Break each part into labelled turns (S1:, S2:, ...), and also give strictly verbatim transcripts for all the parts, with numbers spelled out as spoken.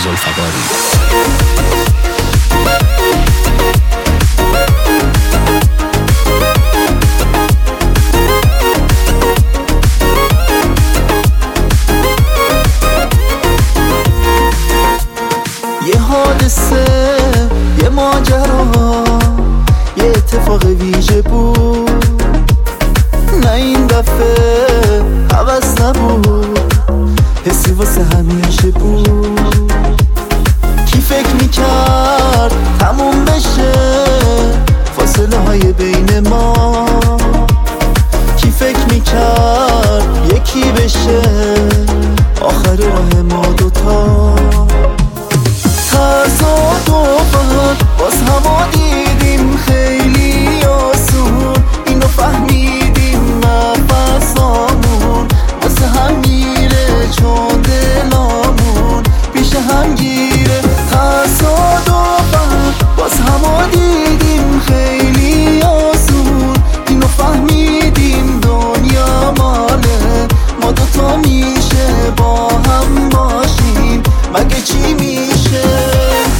S1: زلفقاری.
S2: یه حادثه، یه ماجرا، یه اتفاق ویژه بود، نه این دفعه عوض نبود، حسی واسه همیشه بود. کی فکر میکرد تموم بشه فاصله های بین ما؟ کی فکر میکرد یکی بشه آخر راه ما دوتا؟ تصادفاً باز همو دیدیم خیلی آسون، اینو فهمیدیم نفسامون واسه هم میره چون دلامون پیش هم گیره. تصادفاً باز همو دیدیم خیلی آسون، اینو فهمیدیم دنیا ماله ما دوتا میشه با هم باشیم، مگه چی میشه؟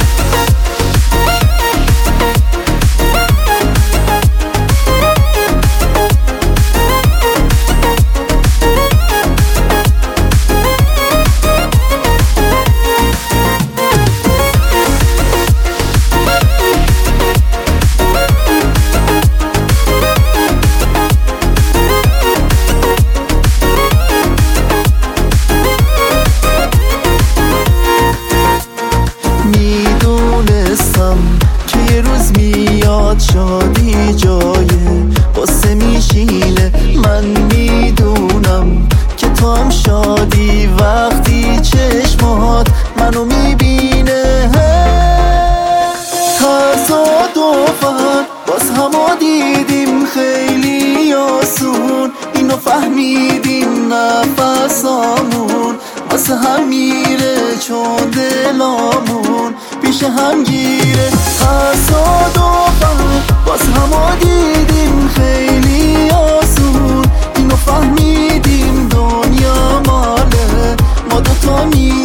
S2: که یه روز میاد شادی جایه قصه میشینه، من میدونم که تو هم شادی وقتی چشمات منو میبینه. تصادفاً باز همو دیدیم خیلی آسون، اینو فهمیدیم نفسامون واسه هم میره چون دلامون پیش هم گیره. تصادفاً باز همو دیدیم خیلی آسون، اینو فهمیدیم دنیا ماله ما دوتا میره